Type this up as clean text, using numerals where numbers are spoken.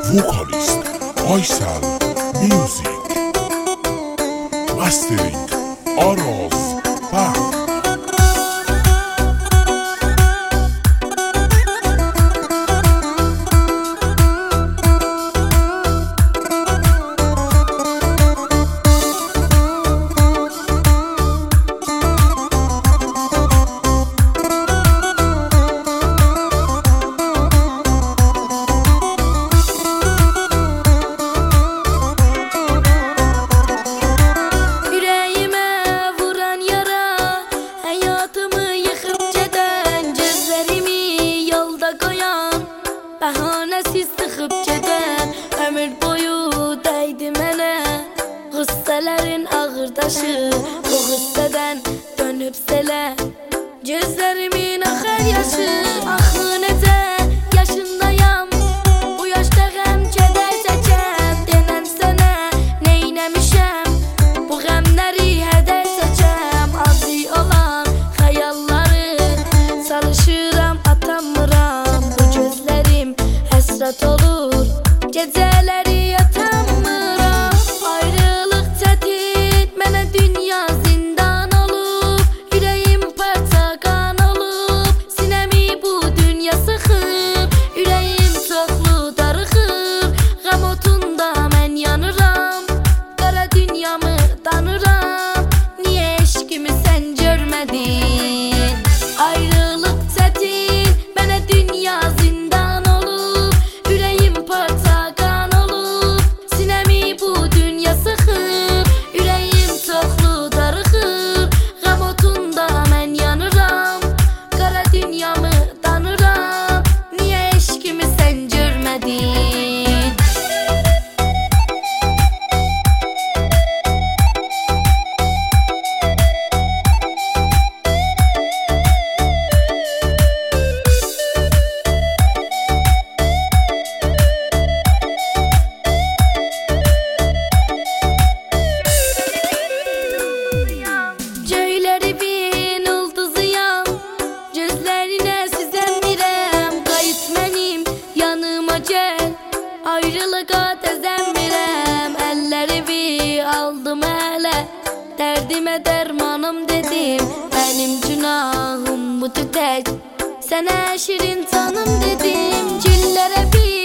Vocalist Aysel Music. Mastering Aras Band. Bahanəsiz sıxıb gedən ömür boyu dəydi mənə qıssələrin ağır daşı. O qıssədən dönüb selə gözlərimin axar yaşı. Axı necə yaşındayam, bu yaşda qəm kədər çəkəm. Denən sənə neynəmişəm, bu qəmləri hədər çəkəm. Azı olan xəyalları salışıram, atamıram. Bu gözlərim həsrət olur, gecələri yatamıram. Ayrılıq çətin, mənə dünya zindan olub. Ürəyim parça qan olub, sinəmi bu dünya sıxıb. Ürəyim çoxlu darıxıb, qəm otunda mən yanıram. Qara dünyamı danıram, niyə eşqimi sən görmədin? Ayrılıq çətin, mənə dünya zindan olub. Ürəyim parça qan olub, sinəmi bu dünya sıxıb. Ürəyim çoxlu darıxıb, qəm otunda mən yanıram. Qara dünyamı danıram, niyə eşqimi sən görmədin? Göyləri bin ulduzuyam, gözlərinə süzəmirəm. Qayıt mənim yanıma gəl, ayrılığa təzəmmirəm. Əllərimi aldım ələ, dərdimə dərmanım dedim. Mənim günahım budur tək, sənə şirin canım dedim. Güllərə bir